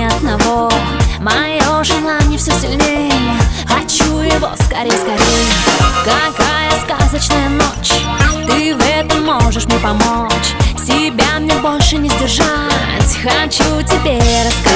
ни одного. Мое желание все сильнее, хочу его скорей, скорей. Какая сказочная ночь, ты в этом можешь мне помочь. Себя мне больше не сдержать, хочу тебе рассказать.